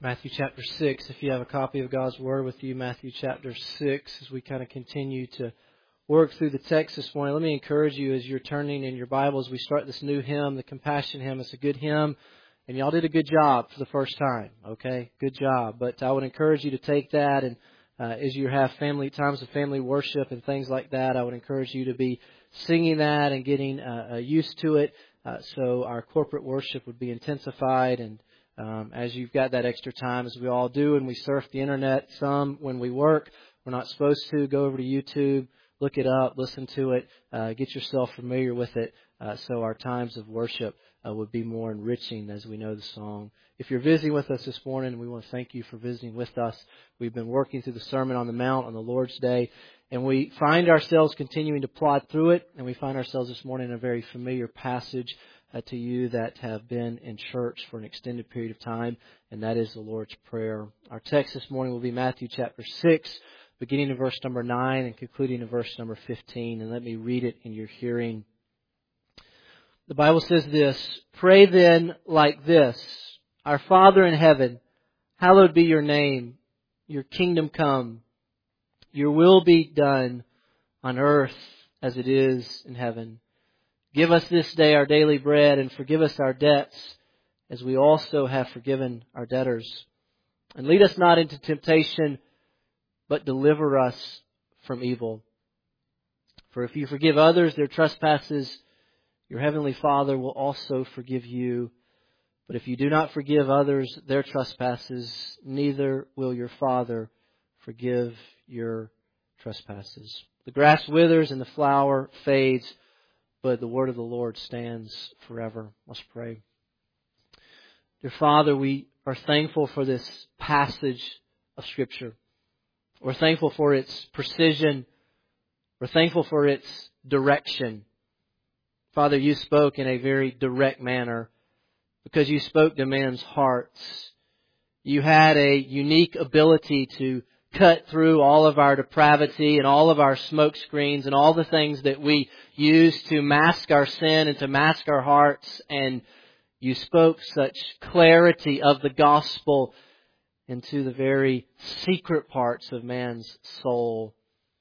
Matthew chapter 6, if you have a copy of God's Word with you, Matthew chapter 6, as we kind of continue to work through the text this morning. Let me encourage you as you're turning in your Bibles, we start this new hymn, the Compassion Hymn. It's a good hymn, and y'all did a good job for the first time, okay? Good job. But I would encourage you to take that, and as you have family times of family worship and things like that, I would encourage you to be singing that and getting used to it, so our corporate worship would be intensified. And as you've got that extra time, as we all do, and we surf the internet some when we work, we're not supposed to. Go over to YouTube, look it up, listen to it, get yourself familiar with it, so our times of worship would be more enriching as we know the song. If you're visiting with us this morning, we want to thank you for visiting with us. We've been working through the Sermon on the Mount on the Lord's Day, and we find ourselves continuing to plod through it, and we find ourselves this morning in a very familiar passage to you that have been in church for an extended period of time, and that is the Lord's Prayer. Our text this morning will be Matthew chapter 6, beginning in verse number 9 and concluding in verse number 15. And let me read it in your hearing. The Bible says this: "Pray then like this: Our Father in heaven, hallowed be your name. Your kingdom come. Your will be done on earth as it is in heaven. Give us this day our daily bread, and forgive us our debts, as we also have forgiven our debtors. And lead us not into temptation, but deliver us from evil. For if you forgive others their trespasses, your heavenly Father will also forgive you. But if you do not forgive others their trespasses, neither will your Father forgive your trespasses." The grass withers and the flower fades, but the word of the Lord stands forever. Let's pray. Dear Father, we are thankful for this passage of Scripture. We're thankful for its precision. We're thankful for its direction. Father, you spoke in a very direct manner because you spoke to men's hearts. You had a unique ability to cut through all of our depravity and all of our smoke screens and all the things that we use to mask our sin and to mask our hearts. And you spoke such clarity of the gospel into the very secret parts of man's soul.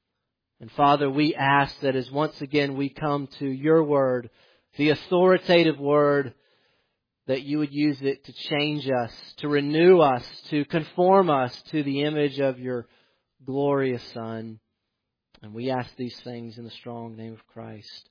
And Father, we ask that as once again we come to your word, the authoritative word, that you would use it to change us, to renew us, to conform us to the image of your glorious Son. And we ask these things in the strong name of Christ.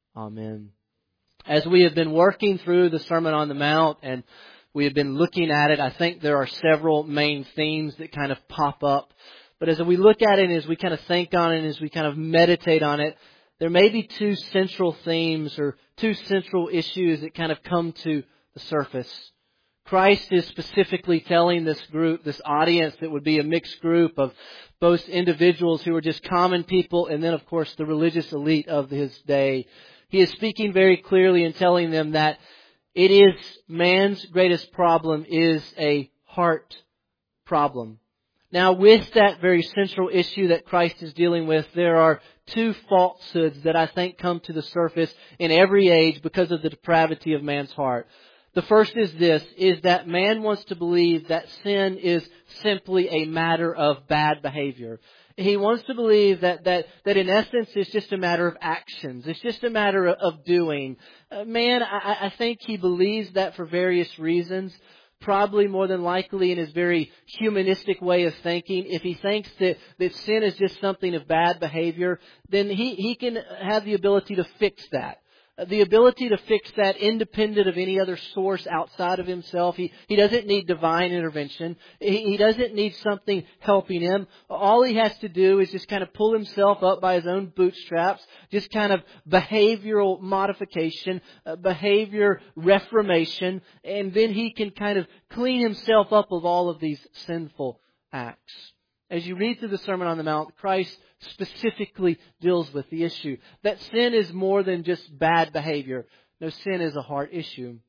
Amen. As we have been working through the Sermon on the Mount and we have been looking at it, I think there are several main themes that kind of pop up. But as we look at it and as we kind of think on it and as we kind of meditate on it, there may be two central themes or two central issues that kind of come to the surface. Christ is specifically telling this group, this audience that would be a mixed group of both individuals who were just common people and then, of course, the religious elite of his day. He is speaking very clearly and telling them that it is man's greatest problem is a heart problem. Now, with that very central issue that Christ is dealing with, there are two falsehoods that I think come to the surface in every age because of the depravity of man's heart. The first is this, is that man wants to believe that sin is simply a matter of bad behavior. He wants to believe that in essence it's just a matter of actions. It's just a matter of doing. Man, I think he believes that for various reasons. Probably more than likely in his very humanistic way of thinking. If he thinks that sin is just something of bad behavior, then he can have the ability to fix that. The ability to fix that independent of any other source outside of himself. He doesn't need divine intervention. He doesn't need something helping him. All he has to do is just kind of pull himself up by his own bootstraps. Just kind of behavioral modification, behavior reformation. And then he can kind of clean himself up of all of these sinful acts. As you read through the Sermon on the Mount, Christ specifically deals with the issue that sin is more than just bad behavior. No, sin is a heart issue.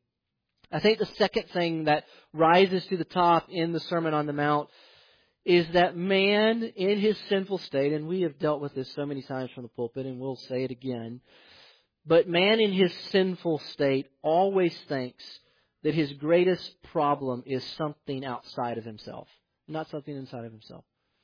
I think the second thing that rises to the top in the Sermon on the Mount is that man in his sinful state, and we have dealt with this so many times from the pulpit and we'll say it again, but man in his sinful state always thinks that his greatest problem is something outside of himself, not something inside of himself.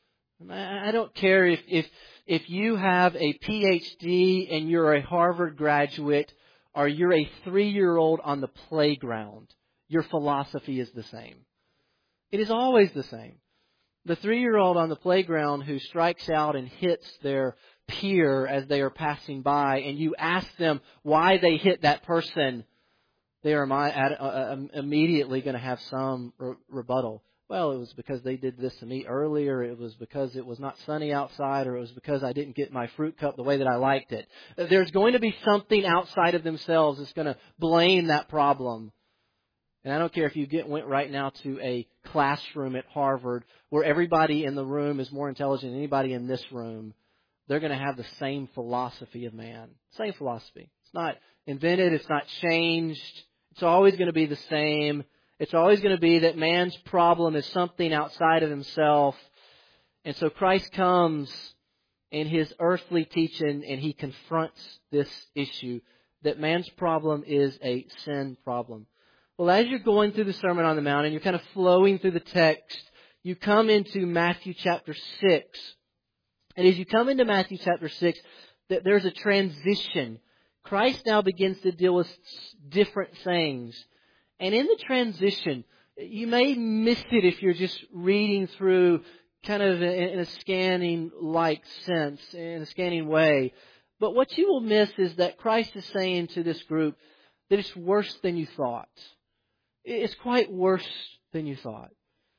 I don't care if you have a PhD and you're a Harvard graduate or you're a 3-year-old on the playground. Your philosophy is the same. It is always the same. The 3-year-old on the playground who strikes out and hits their peer as they are passing by, and you ask them why they hit that person, they are immediately going to have some rebuttal. Well, it was because they did this to me earlier. It was because it was not sunny outside, or it was because I didn't get my fruit cup the way that I liked it. There's going to be something outside of themselves that's going to blame that problem. And I don't care if you went right now to a classroom at Harvard where everybody in the room is more intelligent than anybody in this room. They're going to have the same philosophy of man. Same philosophy. It's not invented. It's not changed. It's always going to be the same. It's always going to be that man's problem is something outside of himself. And so Christ comes in His earthly teaching and He confronts this issue that man's problem is a sin problem. Well, as you're going through the Sermon on the Mount and you're kind of flowing through the text, you come into Matthew chapter 6. And as you come into Matthew chapter 6, there's a transition. Christ now begins to deal with different things. And in the transition, you may miss it if you're just reading through kind of in a scanning-like sense, in a scanning way. But what you will miss is that Christ is saying to this group that it's worse than you thought. It's quite worse than you thought.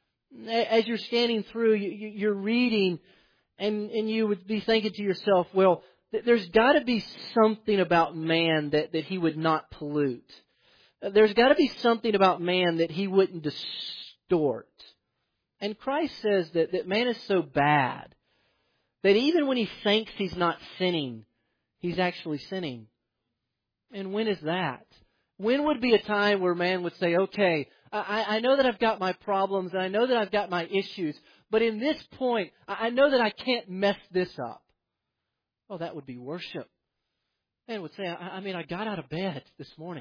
As you're scanning through, you're reading, and you would be thinking to yourself, well, there's got to be something about man that he would not pollute. There's got to be something about man that He wouldn't distort. And Christ says that man is so bad that even when he thinks he's not sinning, he's actually sinning. And when is that? When would be a time where man would say, okay, I know that I've got my problems and I know that I've got my issues, but in this point, I know that I can't mess this up. Well, that would be worship. Man would say, I got out of bed this morning.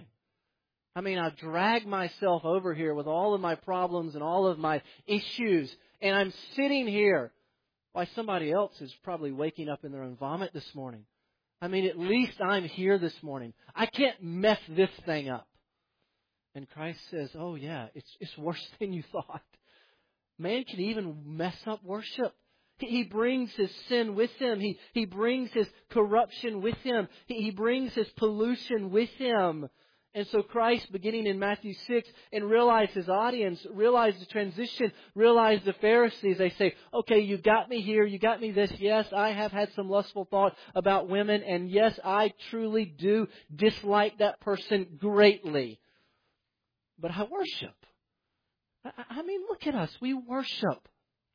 I dragged myself over here with all of my problems and all of my issues, and I'm sitting here while somebody else is probably waking up in their own vomit this morning. At least I'm here this morning. I can't mess this thing up. And Christ says, oh yeah, it's worse than you thought. Man can even mess up worship. He brings his sin with him. He brings his corruption with him. He brings his pollution with him. And so Christ, beginning in Matthew 6, and realize His audience, realize the transition, realize the Pharisees. They say, okay, you got me here, you got me this. Yes, I have had some lustful thought about women, and yes, I truly do dislike that person greatly. But I worship. Look at us. We worship.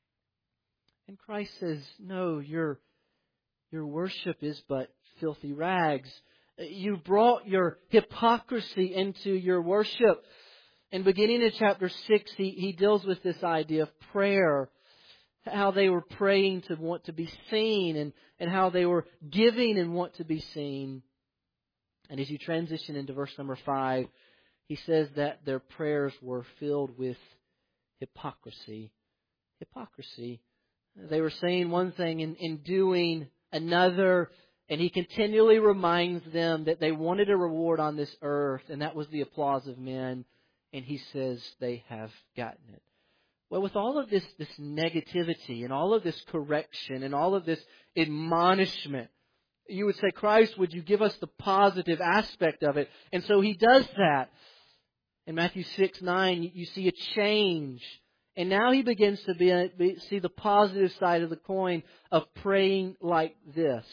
And Christ says, no, your worship is but filthy rags. You brought your hypocrisy into your worship. And beginning in chapter 6, he deals with this idea of prayer. How they were praying to want to be seen, and how they were giving and want to be seen. And as you transition into verse number 5, he says that their prayers were filled with hypocrisy. Hypocrisy. They were saying one thing and doing another. And he continually reminds them that they wanted a reward on this earth, and that was the applause of men. And he says they have gotten it. Well, with all of this negativity and all of this correction and all of this admonishment, you would say, Christ, would you give us the positive aspect of it? And so He does that. In Matthew 6:9, you see a change. And now He begins to see the positive side of the coin of praying like this.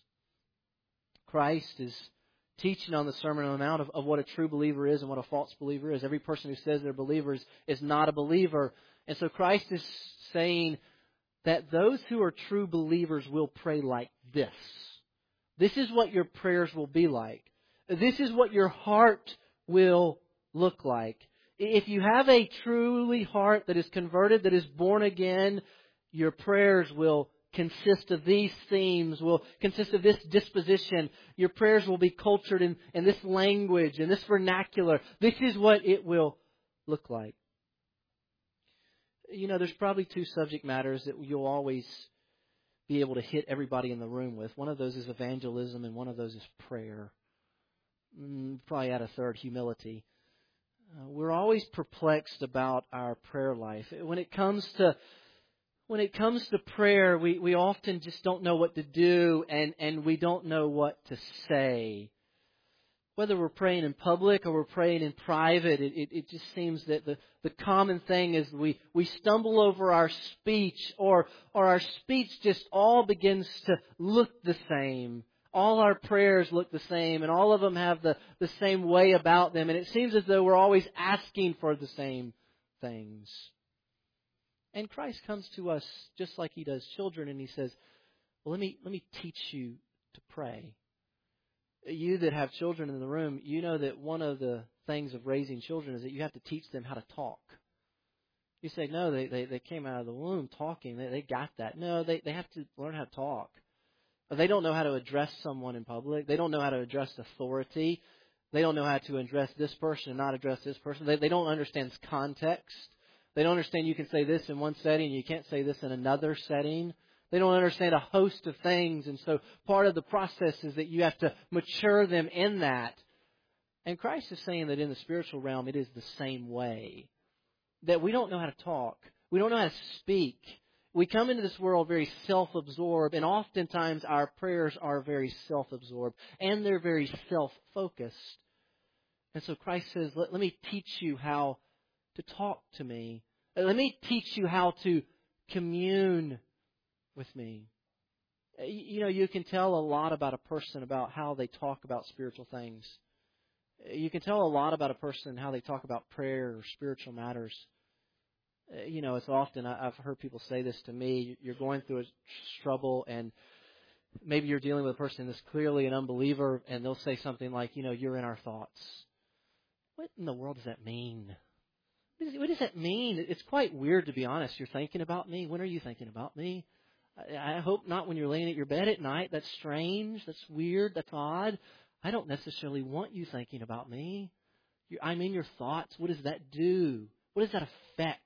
Christ is teaching on the Sermon on the Mount of what a true believer is and what a false believer is. Every person who says they're believers is not a believer. And so Christ is saying that those who are true believers will pray like this. This is what your prayers will be like. This is what your heart will look like. If you have a truly heart that is converted, that is born again, your prayers will consist of these themes, will consist of this disposition. Your prayers will be cultured in this language, in this vernacular. This is what it will look like? You know, there's probably two subject matters that you'll always be able to hit everybody in the room with. One of those is evangelism, and one of those is prayer. Probably add a third, humility. We're always perplexed about our prayer life. When it comes to prayer, we often just don't know what to do, and we don't know what to say. Whether we're praying in public or we're praying in private, it just seems that the common thing is we stumble over our speech, or our speech just all begins to look the same. All our prayers look the same, and all of them have the same way about them. And it seems as though we're always asking for the same things. And Christ comes to us just like He does children, and He says, well, let me teach you to pray. You that have children in the room, you know that one of the things of raising children is that you have to teach them how to talk. You say, no, they came out of the womb talking. They got that. No, they have to learn how to talk. They don't know how to address someone in public. They don't know how to address authority. They don't know how to address this person and not address this person. They don't understand context. They don't understand you can say this in one setting and you can't say this in another setting. They don't understand a host of things. And so part of the process is that you have to mature them in that. And Christ is saying that in the spiritual realm, it is the same way. That we don't know how to talk. We don't know how to speak. We come into this world very self-absorbed, and oftentimes our prayers are very self-absorbed, and they're very self-focused. And so Christ says, let me teach you how to talk to me. Let me teach you how to commune with me. You know, you can tell a lot about a person about how they talk about spiritual things. You can tell a lot about a person how they talk about prayer or spiritual matters. You know, it's often, I've heard people say this to me, you're going through a trouble and maybe you're dealing with a person that's clearly an unbeliever, and they'll say something like, you know, you're in our thoughts. What in the world does that mean? What does that mean? It's quite weird, to be honest. You're thinking about me? When are you thinking about me? I hope not when you're laying at your bed at night. That's strange. That's weird. That's odd. I don't necessarily want you thinking about me. I'm in your thoughts. What does that do? What does that affect?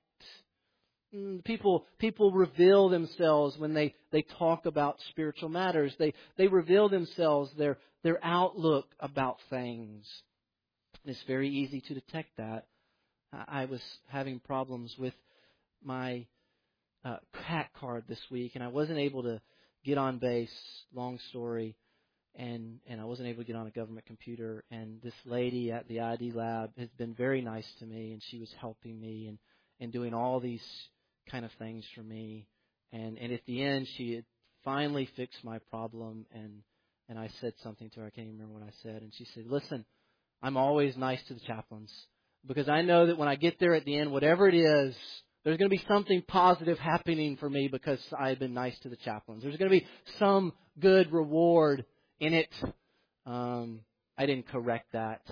People reveal themselves when they talk about spiritual matters. They reveal themselves, their outlook about things. And it's very easy to detect that. I was having problems with my CAT card this week, and I wasn't able to get on base, long story, and I wasn't able to get on a government computer. And this lady at the ID lab has been very nice to me, and she was helping me and doing all these kind of things for me. And at the end, she had finally fixed my problem, and I said something to her. I can't even remember what I said. And she said, listen, I'm always nice to the chaplains, because I know that when I get there at the end, whatever it is, there's going to be something positive happening for me because I've been nice to the chaplains. There's going to be some good reward in it. I didn't correct that.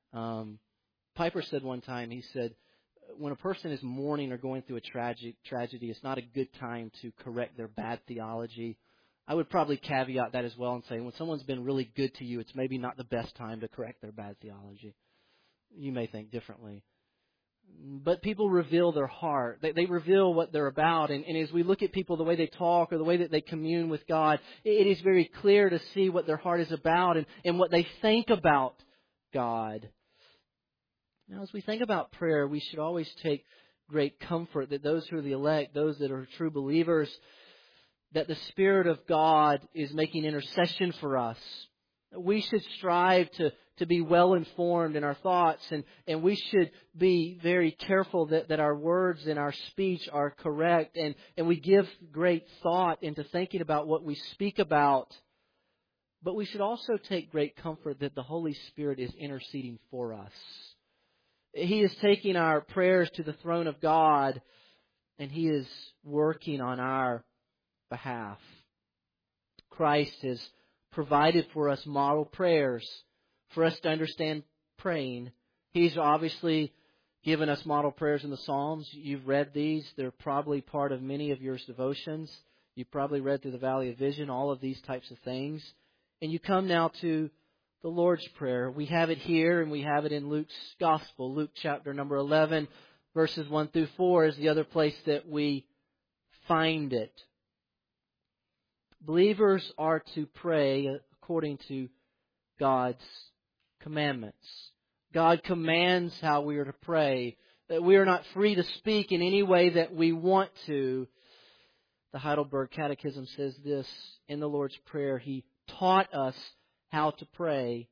Piper said one time, he said, when a person is mourning or going through a tragedy, it's not a good time to correct their bad theology. I would probably caveat that as well and say when someone's been really good to you, it's maybe not the best time to correct their bad theology. You may think differently. But people reveal their heart. They reveal what they're about. And as we look at people, the way they talk or the way that they commune with God, it is very clear to see what their heart is about and what they think about God. Now, as we think about prayer, we should always take great comfort that those who are the elect, those that are true believers, that the Spirit of God is making intercession for us. We should strive to be well informed in our thoughts, and we should be very careful that our words and our speech are correct, and we give great thought into thinking about what we speak about. But we should also take great comfort that the Holy Spirit is interceding for us. He is taking our prayers to the throne of God, and He is working on our behalf. Christ has provided for us model prayers for us to understand praying. He's obviously given us model prayers in the Psalms. You've read these. They're probably part of many of your devotions. You've probably read through the Valley of Vision, all of these types of things. And you come now to the Lord's Prayer. We have it here and we have it in Luke's Gospel. Luke chapter number 11, verses 1 through 4 is the other place that we find it. Believers are to pray according to God's commandments. God commands how we are to pray. That we are not free to speak in any way that we want to. The Heidelberg Catechism says this in the Lord's Prayer. He taught us how to pray.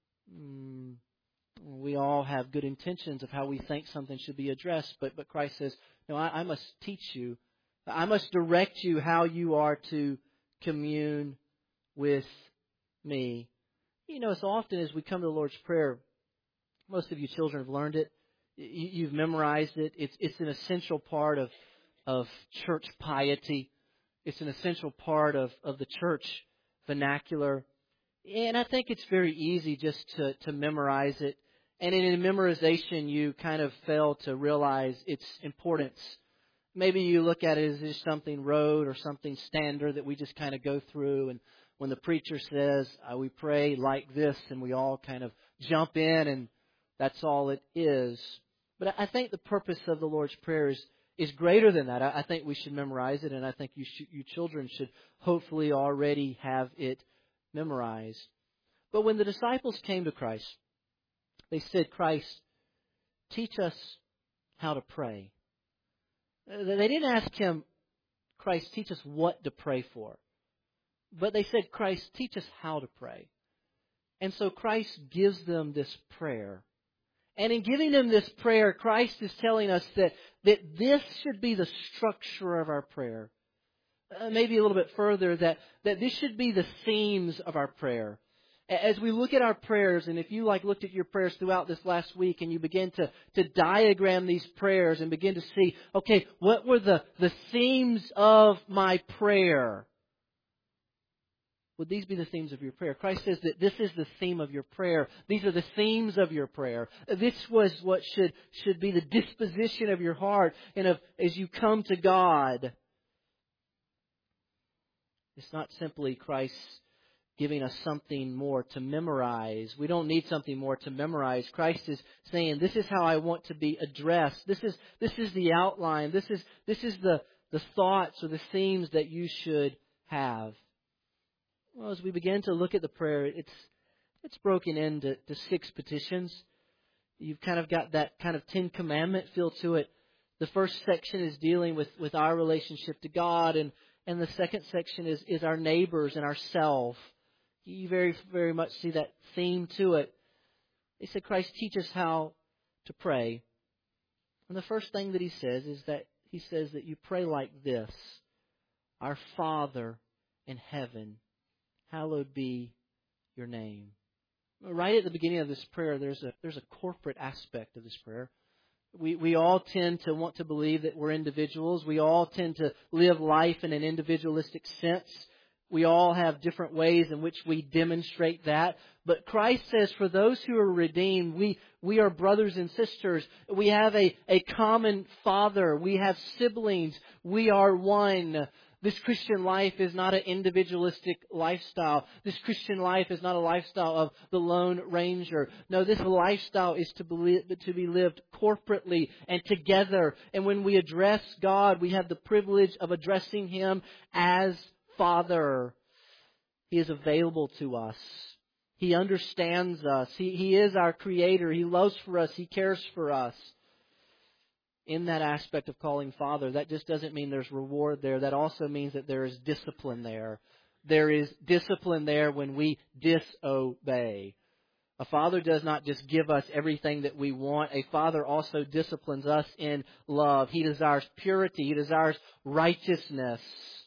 We all have good intentions of how we think something should be addressed, but Christ says, no, I must teach you. I must direct you how you are to commune with me. You know, so often as we come to the Lord's Prayer, most of you children have learned it. You've memorized it. It's an essential part of church piety. It's an essential part of the church vernacular. And I think it's very easy just to memorize it. And in memorization, you kind of fail to realize its importance. Maybe you look at it as just something rote or something standard that we just kind of go through. And when the preacher says, we pray like this, and we all kind of jump in, and that's all it is. But I think the purpose of the Lord's Prayer is greater than that. I think we should memorize it, and I think you children should hopefully already have it memorized. But when the disciples came to Christ, they said, Christ, teach us how to pray. They didn't ask Him, Christ, teach us what to pray for. But they said, Christ, teach us how to pray. And so Christ gives them this prayer. And in giving them this prayer, Christ is telling us that this should be the structure of our prayer. Maybe a little bit further, that this should be the themes of our prayer. As we look at our prayers, and if you looked at your prayers throughout this last week and you begin to diagram these prayers and begin to see, okay, what were the themes of my prayer? Would these be the themes of your prayer? Christ says that this is the theme of your prayer. These are the themes of your prayer. This was what should be the disposition of your heart and as you come to God. It's not simply Christ giving us something more to memorize. We don't need something more to memorize. Christ is saying, this is how I want to be addressed. This is the outline. This is the thoughts or the themes that you should have. Well, as we begin to look at the prayer, it's broken into 6 petitions. You've kind of got that kind of 10 commandment feel to it. The first section is dealing with our relationship to God, and the second section is our neighbors and ourselves. You very, very much see that theme to it. They said, Christ, teach us how to pray. And the first thing that He says is that He says that you pray like this: Our Father in heaven, hallowed be your name. Right at the beginning of this prayer, there's a corporate aspect of this prayer. We all tend to want to believe that we're individuals. We all tend to live life in an individualistic sense. We all have different ways in which we demonstrate that. But Christ says for those who are redeemed, we are brothers and sisters. We have a common Father. We have siblings. We are one. This Christian life is not an individualistic lifestyle. This Christian life is not a lifestyle of the Lone Ranger. No, this lifestyle is to be lived corporately and together. And when we address God, we have the privilege of addressing Him as Father. He is available to us. He understands us. He is our Creator. He loves for us. He cares for us. In that aspect of calling Father, that just doesn't mean there's reward there. That also means that there is discipline there. There is discipline there when we disobey. A father does not just give us everything that we want. A father also disciplines us in love. He desires purity. He desires righteousness.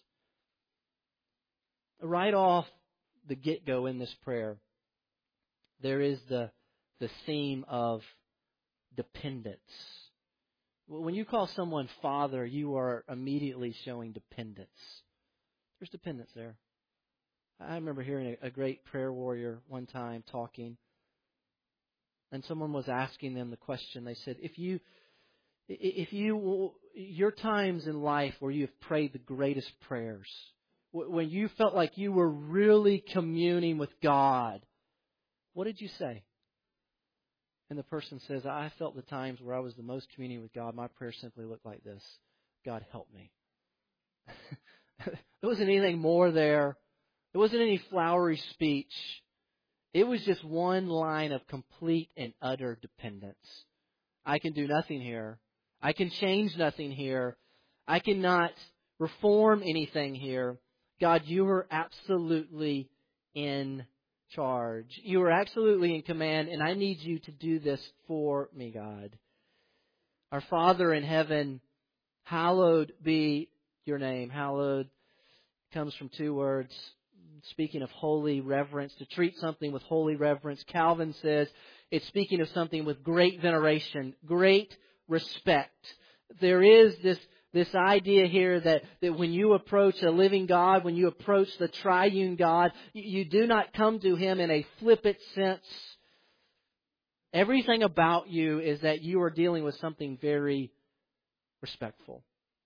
Right off the get-go in this prayer, there is the theme of dependence. When you call someone Father, you are immediately showing dependence. There's dependence there. I remember hearing a great prayer warrior one time talking, and someone was asking them the question. They said, your times in life where you have prayed the greatest prayers, when you felt like you were really communing with God, what did you say? And the person says, I felt the times where I was the most communing with God, my prayer simply looked like this: God, help me. There wasn't anything more there. There wasn't any flowery speech. It was just one line of complete and utter dependence. I can do nothing here. I can change nothing here. I cannot reform anything here. God, you are absolutely in charge. You are absolutely in command, and I need you to do this for me, God. Our Father in heaven, hallowed be your name. Hallowed comes from two words. Speaking of holy reverence, to treat something with holy reverence, Calvin says it's speaking of something with great veneration, great respect. There is this idea here that when you approach a living God, when you approach the triune God, you do not come to Him in a flippant sense. Everything about you is that you are dealing with something very respectful.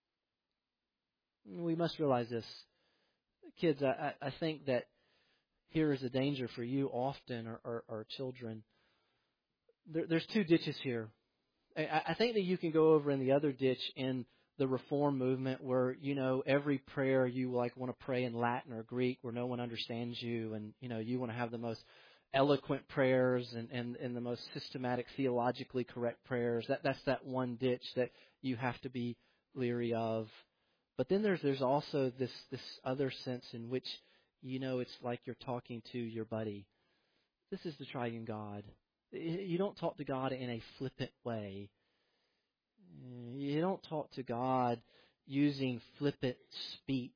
We must realize this. Kids, I think that here is a danger for you often, or children. There's two ditches here. I think that you can go over in the other ditch in the Reform movement where, every prayer you want to pray in Latin or Greek where no one understands you, and, you want to have the most eloquent prayers and the most systematic, theologically correct prayers. That's that one ditch that you have to be leery of. But then there's also this other sense in which, it's like you're talking to your buddy. This is the triune God. You don't talk to God in a flippant way. You don't talk to God using flippant speech.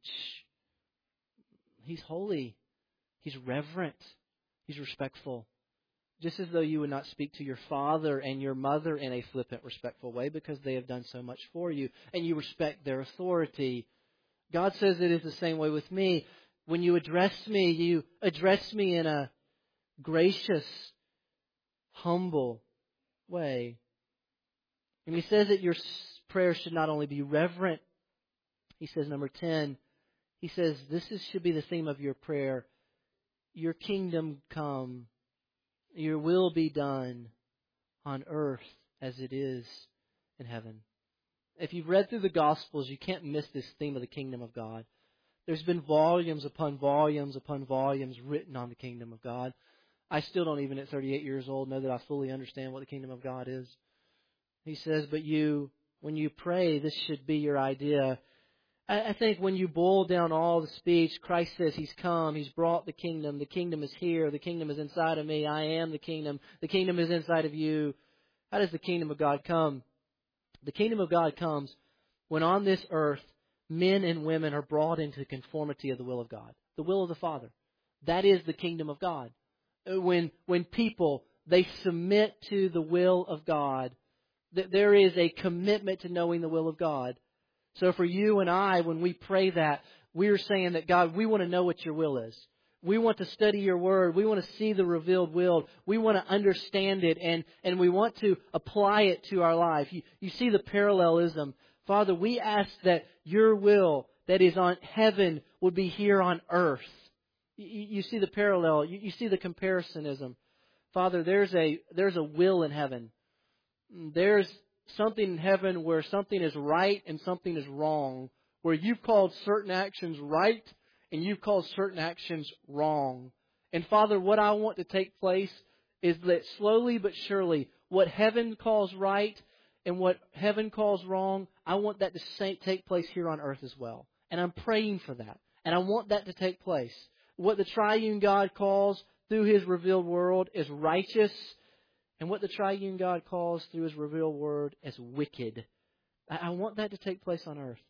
He's holy. He's reverent. He's respectful. Just as though you would not speak to your father and your mother in a flippant, respectful way because they have done so much for you and you respect their authority. God says it is the same way with me. When you address me in a gracious, humble way. And He says that your prayer should not only be reverent. He says, number 10, He says should be the theme of your prayer. Your kingdom come. Your will be done on earth as it is in heaven. If you've read through the Gospels, you can't miss this theme of the kingdom of God. There's been volumes upon volumes upon volumes written on the kingdom of God. I still don't, even at 38 years old, know that I fully understand what the kingdom of God is. He says, but when you pray, this should be your idea. I think when you boil down all the speech, Christ says He's come, He's brought the kingdom is here, the kingdom is inside of me, I am the kingdom is inside of you. How does the kingdom of God come? The kingdom of God comes when on this earth, men and women are brought into conformity of the will of God, the will of the Father. That is the kingdom of God. When people, they submit to the will of God, that there is a commitment to knowing the will of God. So for you and I, when we pray that, we're saying that, God, we want to know what your will is. We want to study your word. We want to see the revealed will. We want to understand it, and we want to apply it to our life. You see the parallelism. Father, we ask that your will that is on heaven would be here on earth. You see the parallel. You see the comparisоnism. Father, there's a will in heaven. There's something in heaven where something is right and something is wrong, where you've called certain actions right and you've called certain actions wrong. And Father, what I want to take place is that slowly but surely, what heaven calls right and what heaven calls wrong, I want that to take place here on earth as well. And I'm praying for that. And I want that to take place. What the triune God calls through His revealed world is righteous, and what the triune God calls through His revealed word as wicked. I want that to take place on earth.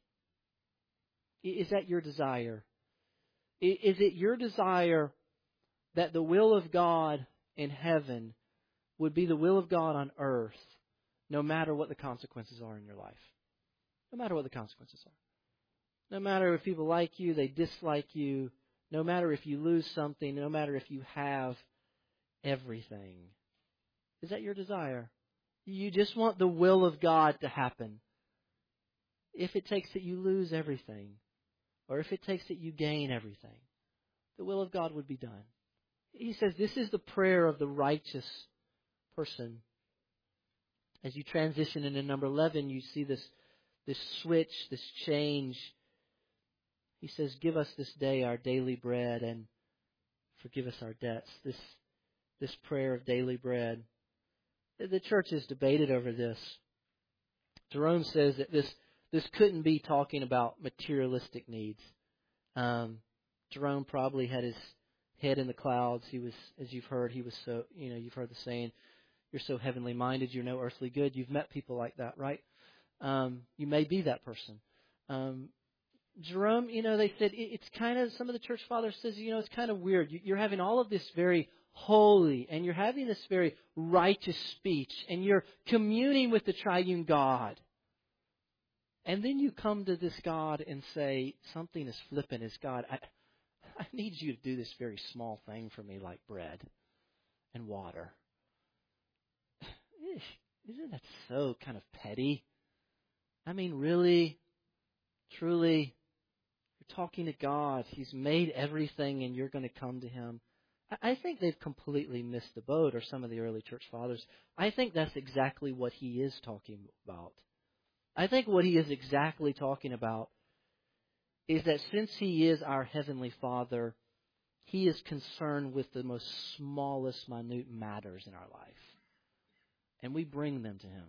Is that your desire? Is it your desire that the will of God in heaven would be the will of God on earth, no matter what the consequences are in your life? No matter what the consequences are. No matter if people like you, they dislike you. No matter if you lose something. No matter if you have everything. Is that your desire? You just want the will of God to happen. If it takes that you lose everything, or if it takes that you gain everything, the will of God would be done. He says this is the prayer of the righteous person. As you transition into number 11, you see this switch, this change. He says, give us this day our daily bread and forgive us our debts. This prayer of daily bread. The church has debated over this. Jerome says that this couldn't be talking about materialistic needs. Jerome probably had his head in the clouds. He was, as you've heard, you've heard the saying, you're so heavenly minded, you're no earthly good. You've met people like that, right? You may be that person. Jerome, they said it's kind of, some of the church fathers says, it's kind of weird. You're having all of this very holy, and you're having this very righteous speech, and you're communing with the triune God. And then you come to this God and say, something is flippant as God. I need you to do this very small thing for me, like bread and water. Isn't that so kind of petty? I mean, really, truly, you're talking to God. He's made everything and you're going to come to Him. I think they've completely missed the boat, or some of the early church fathers. I think that's exactly what he is talking about. I think what he is exactly talking about is that since He is our Heavenly Father, He is concerned with the most smallest, minute matters in our life. And we bring them to Him.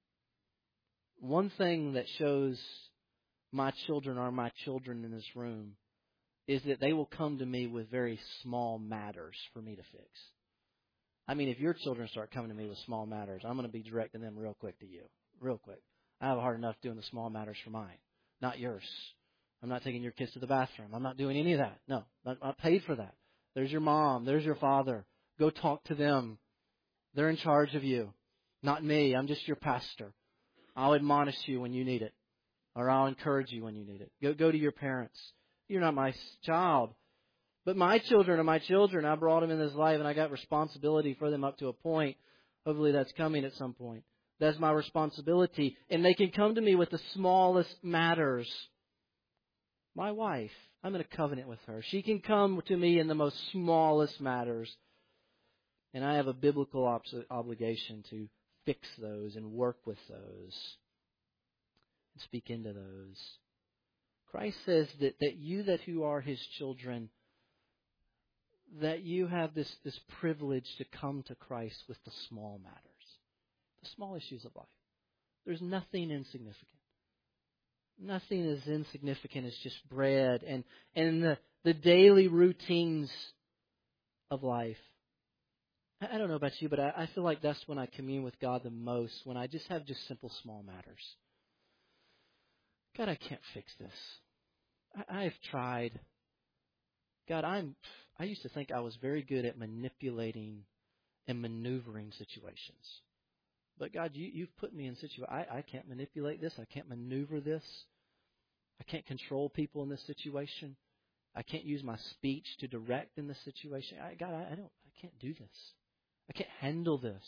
One thing that shows my children are my children in this room is that they will come to me with very small matters for me to fix. I mean, if your children start coming to me with small matters, I'm going to be directing them real quick to you. Real quick. I have a hard enough doing the small matters for mine, not yours. I'm not taking your kids to the bathroom. I'm not doing any of that. No, I paid for that. There's your mom. There's your father. Go talk to them. They're in charge of you. Not me. I'm just your pastor. I'll admonish you when you need it. Or I'll encourage you when you need it. Go to your parents. You're not my child. But my children are my children. I brought them in this life and I got responsibility for them up to a point. Hopefully that's coming at some point. That's my responsibility. And they can come to me with the smallest matters. My wife, I'm in a covenant with her. She can come to me in the most smallest matters. And I have a biblical obligation to fix those and work with those and speak into those. Christ says that you who are His children, that you have this privilege to come to Christ with the small matters, the small issues of life. There's nothing insignificant. Nothing as insignificant as just bread and the daily routines of life. I don't know about you, but I feel like that's when I commune with God the most, when I just have simple small matters. God, I can't fix this. I've tried. God, I used to think I was very good at manipulating and maneuvering situations. But God, you've put me in situations. I can't manipulate this. I can't maneuver this. I can't control people in this situation. I can't use my speech to direct in this situation. God, I can't do this. I can't handle this.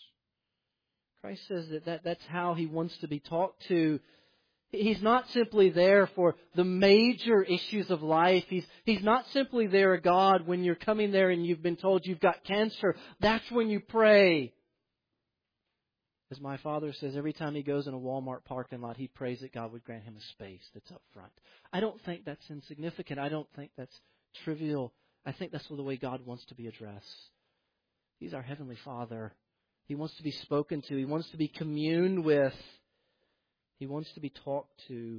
Christ says that's how He wants to be talked to. He's not simply there for the major issues of life. He's not simply there, a God, when you're coming there and you've been told you've got cancer. That's when you pray. As my father says, every time he goes in a Walmart parking lot, he prays that God would grant him a space that's up front. I don't think that's insignificant. I don't think that's trivial. I think that's the way God wants to be addressed. He's our Heavenly Father. He wants to be spoken to. He wants to be communed with. He wants to be talked to.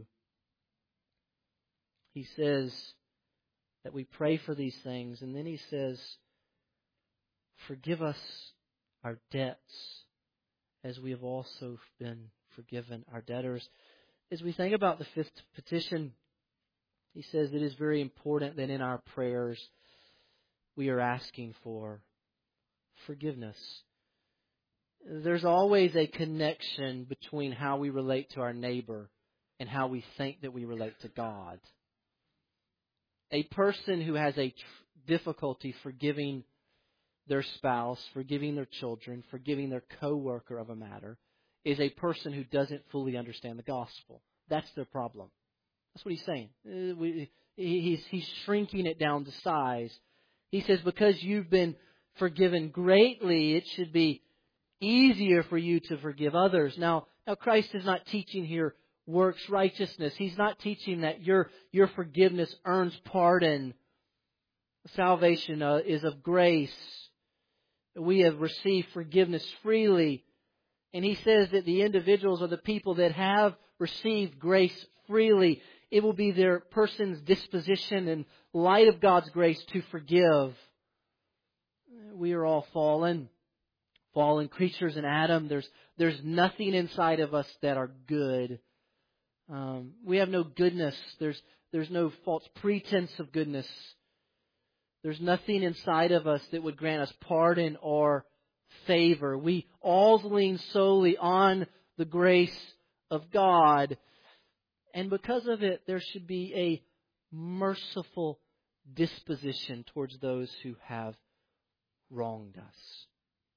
He says that we pray for these things. And then He says, forgive us our debts as we have also been forgiven our debtors. As we think about the fifth petition, he says it is very important that in our prayers we are asking for forgiveness. There's always a connection between how we relate to our neighbor and how we think that we relate to God. A person who has a difficulty forgiving their spouse, forgiving their children, forgiving their co-worker of a matter, is a person who doesn't fully understand the gospel. That's their problem. That's what he's saying. He's shrinking it down to size. He says, because you've been forgiven greatly, it should be easier for you to forgive others. Now Christ is not teaching here works righteousness. He's not teaching that your forgiveness earns pardon. Salvation is of grace. We have received forgiveness freely. And He says that the individuals are the people that have received grace freely. It will be their person's disposition in light of God's grace to forgive. We are all fallen creatures in Adam. There's nothing inside of us that are good. We have no goodness. There's no false pretense of goodness. There's nothing inside of us that would grant us pardon or favor. We all lean solely on the grace of God. And because of it, there should be a merciful disposition towards those who have wronged us.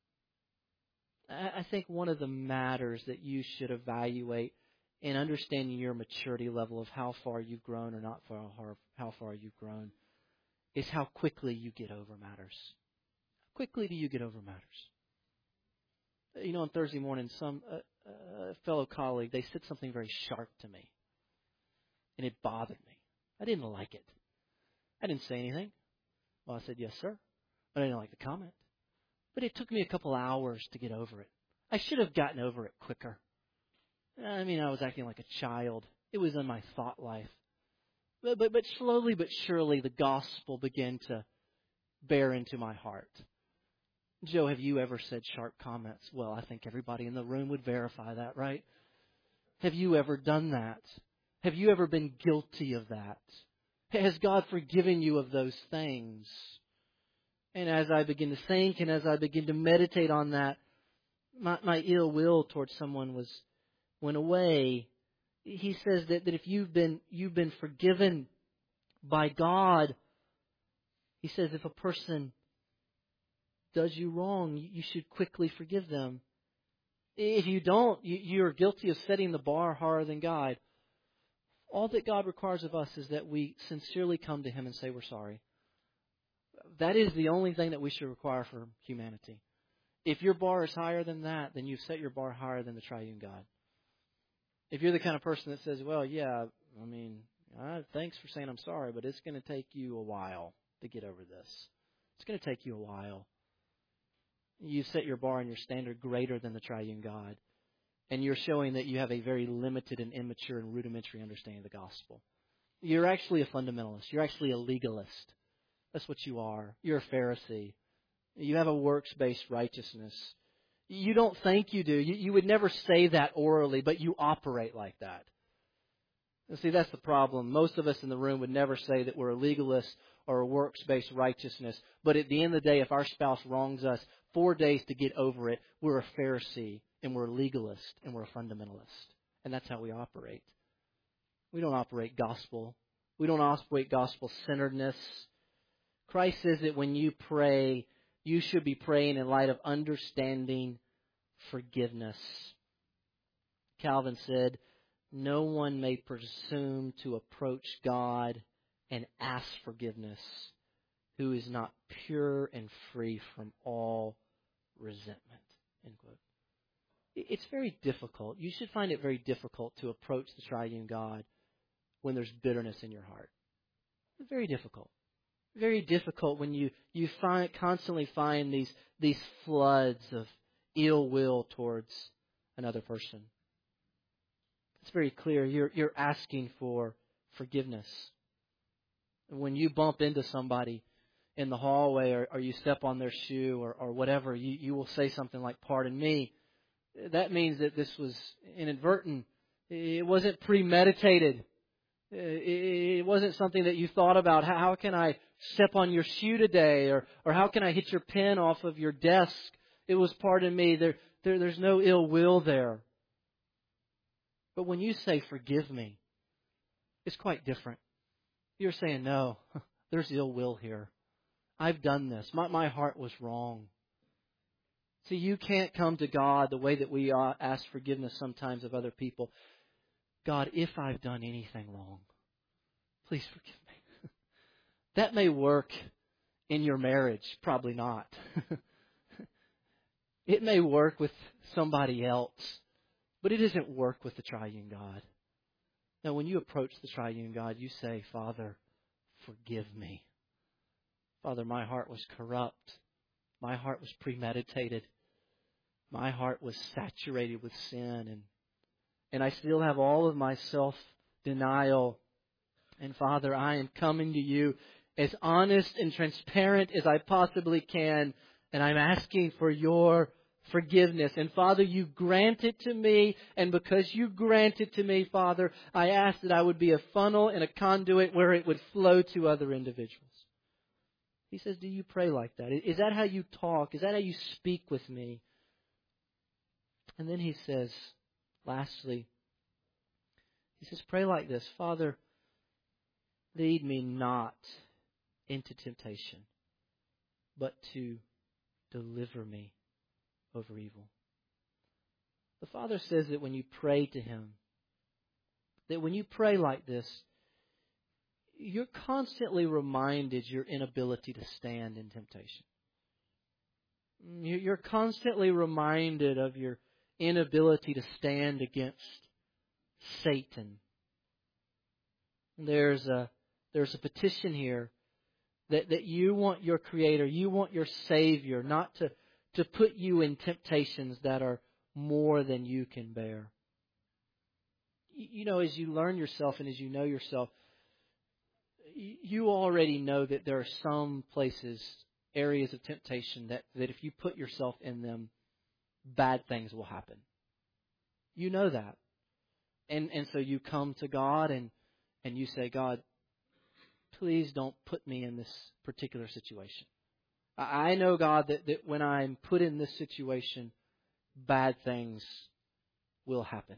I think one of the matters that you should evaluate in understanding your maturity level of how far you've grown or not how far you've grown is how quickly you get over matters. How quickly do you get over matters? You know, on Thursday morning, some fellow colleague, they said something very sharp to me. And it bothered me. I didn't like it. I didn't say anything. Well, I said, yes, sir. But I didn't like the comment. But it took me a couple hours to get over it. I should have gotten over it quicker. I mean, I was acting like a child. It was in my thought life. But slowly but surely, the gospel began to bear into my heart. Joe, have you ever said sharp comments? Well, I think everybody in the room would verify that, right? Have you ever done that? Have you ever been guilty of that? Has God forgiven you of those things? And as I begin to think and as I begin to meditate on that, my ill will towards someone went away. He says that if you've been forgiven by God, He says if a person does you wrong, you should quickly forgive them. If you don't, you're guilty of setting the bar higher than God. All that God requires of us is that we sincerely come to Him and say we're sorry. That is the only thing that we should require for humanity. If your bar is higher than that, then you've set your bar higher than the triune God. If you're the kind of person that says, well, yeah, I mean, thanks for saying I'm sorry, but it's going to take you a while to get over this. It's going to take you a while. You set your bar and your standard greater than the triune God. And you're showing that you have a very limited and immature and rudimentary understanding of the gospel. You're actually a fundamentalist. You're actually a legalist. That's what you are. You're a Pharisee. You have a works-based righteousness. You don't think you do. You would never say that orally, but you operate like that. And see, that's the problem. Most of us in the room would never say that we're a legalist or a works-based righteousness. But at the end of the day, if our spouse wrongs us, 4 days to get over it, we're a Pharisee and we're a legalist and we're a fundamentalist. And that's how we operate. We don't operate gospel. We don't operate gospel-centeredness. Christ says that when you pray, you should be praying in light of understanding forgiveness. Calvin said, no one may presume to approach God and ask forgiveness who is not pure and free from all resentment. End quote. It's very difficult. You should find it very difficult to approach the triune God when there's bitterness in your heart. It's very difficult. Very difficult when you constantly find these floods of ill will towards another person. It's very clear. You're asking for forgiveness. When you bump into somebody in the hallway or you step on their shoe or whatever, you will say something like, pardon me. That means that this was inadvertent. It wasn't premeditated. It wasn't something that you thought about. How can I step on your shoe today? Or how can I hit your pen off of your desk? It was, pardon me. There's no ill will there. But when you say, forgive me, it's quite different. You're saying, no, there's ill will here. I've done this. My heart was wrong. See, you can't come to God the way that we ask forgiveness sometimes of other people. God, if I've done anything wrong, please forgive me. That may work In your marriage, probably not. It may work with somebody else, but it doesn't work with the triune God. Now, when you approach the triune God, you say, Father, forgive me. Father, my heart was corrupt. My heart was premeditated. My heart was saturated with sin. And I still have all of my self-denial. And Father, I am coming to you as honest and transparent as I possibly can. And I'm asking for your forgiveness. And Father, you grant it to me. And because you grant it to me, Father, I ask that I would be a funnel and a conduit where it would flow to other individuals. He says, do you pray like that? Is that how you talk? Is that how you speak with me? And then he says, lastly, he says, pray like this. Father, lead me not into temptation, but to deliver me over evil. The Father says that when you pray to Him, that when you pray like this, you're constantly reminded your inability to stand in temptation. You're constantly reminded of your inability to stand against Satan. There's a petition here that you want your Creator, you want your Savior not to put you in temptations that are more than you can bear. You know, as you learn yourself and as you know yourself, you already know that there are some places, areas of temptation that if you put yourself in them, bad things will happen. You know that. And so you come to God and you say, God, please don't put me in this particular situation. I know, God, that when I'm put in this situation, bad things will happen.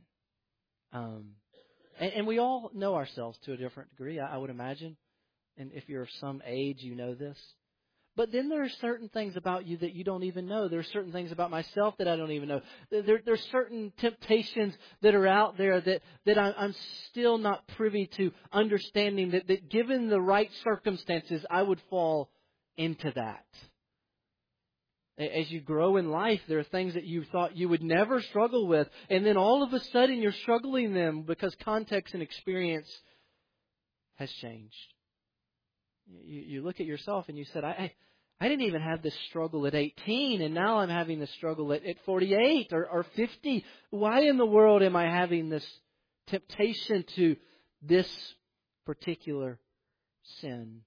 And we all know ourselves to a different degree, I would imagine. And if you're of some age, you know this. But then there are certain things about you that you don't even know. There are certain things about myself that I don't even know. There's certain temptations that are out there that I'm still not privy to understanding that given the right circumstances, I would fall into that. As you grow in life, there are things that you thought you would never struggle with. And then all of a sudden you're struggling them because context and experience has changed. You look at yourself and you said, I didn't even have this struggle at 18, and now I'm having this struggle at 48 or 50. Why in the world am I having this temptation to this particular sin?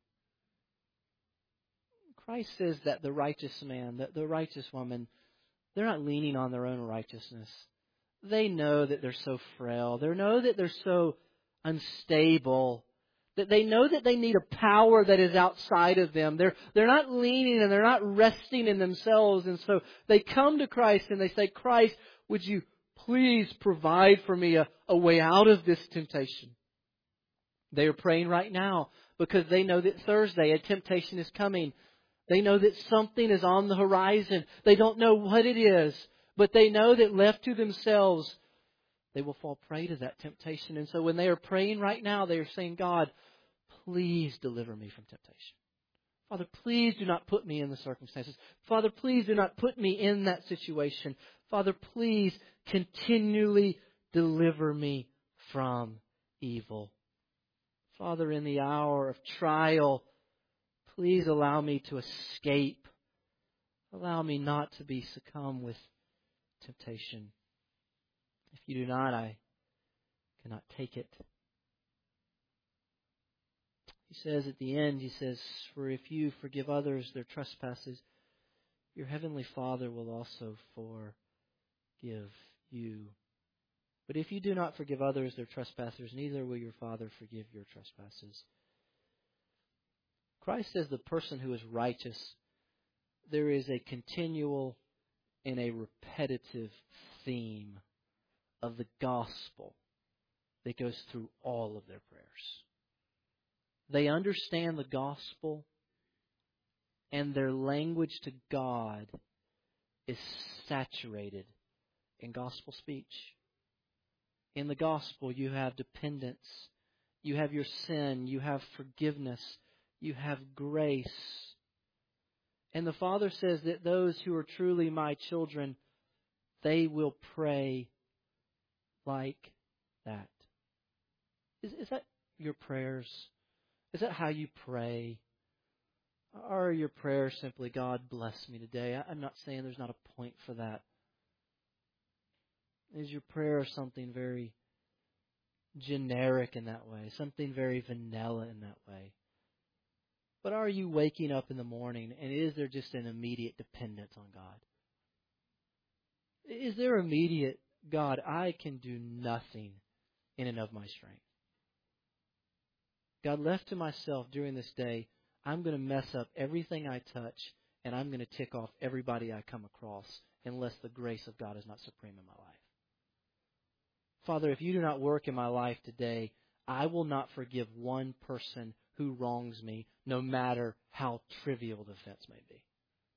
Christ says that the righteous man, the righteous woman, they're not leaning on their own righteousness. They know that they're so frail. They know that they're so unstable. That they know that they need a power that is outside of them. They're not leaning and they're not resting in themselves. And so they come to Christ and they say, Christ, would you please provide for me a way out of this temptation? They are praying right now because they know that Thursday a temptation is coming. They know that something is on the horizon. They don't know what it is, but they know that left to themselves, they will fall prey to that temptation. And so when they are praying right now, they are saying, God, please deliver me from temptation. Father, please do not put me in the circumstances. Father, please do not put me in that situation. Father, please continually deliver me from evil. Father, in the hour of trial, please allow me to escape. Allow me not to be succumb with temptation. If you do not, I cannot take it. He says at the end, he says, for if you forgive others their trespasses, your heavenly Father will also forgive you. But if you do not forgive others their trespasses, neither will your Father forgive your trespasses. Christ says the person who is righteous, there is a continual and a repetitive theme of the gospel that goes through all of their prayers. They understand the gospel, and their language to God is saturated in gospel speech. In the gospel, you have dependence, you have your sin, you have forgiveness, you have grace. And the Father says that those who are truly my children, they will pray like that. Is that your prayers? Is that how you pray? Or are your prayers simply, God bless me today? I'm not saying there's not a point for that. Is your prayer something very generic in that way? Something very vanilla in that way? But are you waking up in the morning and is there just an immediate dependence on God? Is there immediate, God, I can do nothing in and of my strength. God, left to myself during this day, I'm going to mess up everything I touch and I'm going to tick off everybody I come across unless the grace of God is not supreme in my life. Father, if you do not work in my life today, I will not forgive one person who wrongs me, no matter how trivial the offense may be.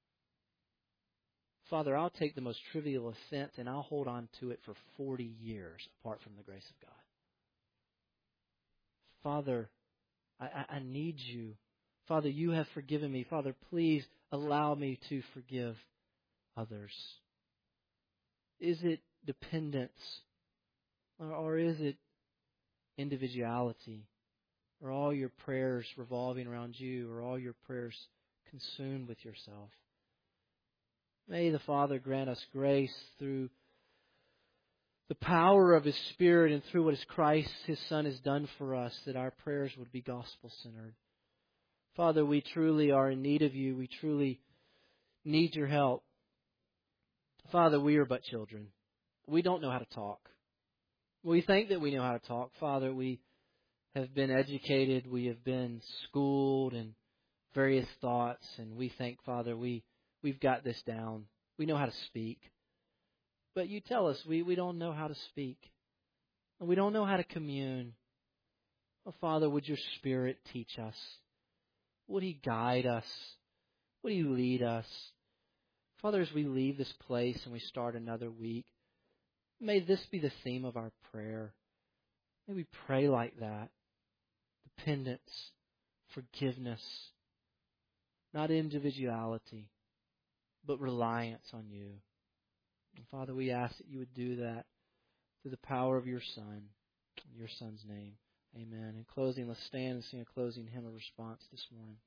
Father, I'll take the most trivial offense and I'll hold on to it for 40 years apart from the grace of God. Father, I need you. Father, you have forgiven me. Father, please allow me to forgive others. Is it dependence? Or is it individuality? Are all your prayers revolving around you? Or all your prayers consumed with yourself? May the Father grant us grace through the power of His Spirit and through what His Son, has done for us, that our prayers would be gospel-centered. Father, we truly are in need of you. We truly need your help. Father, we are but children. We don't know how to talk. We think that we know how to talk. Father, we have been educated. We have been schooled in various thoughts. And we think, Father, we've got this down. We know how to speak. But you tell us we don't know how to speak. We don't know how to commune. Oh, Father, would your Spirit teach us? Would He guide us? Would He lead us? Father, as we leave this place and we start another week, may this be the theme of our prayer. May we pray like that. Dependence, forgiveness, not individuality, but reliance on you. And Father, we ask that you would do that through the power of your Son, in your Son's name. Amen. In closing, let's stand and sing a closing hymn of response this morning.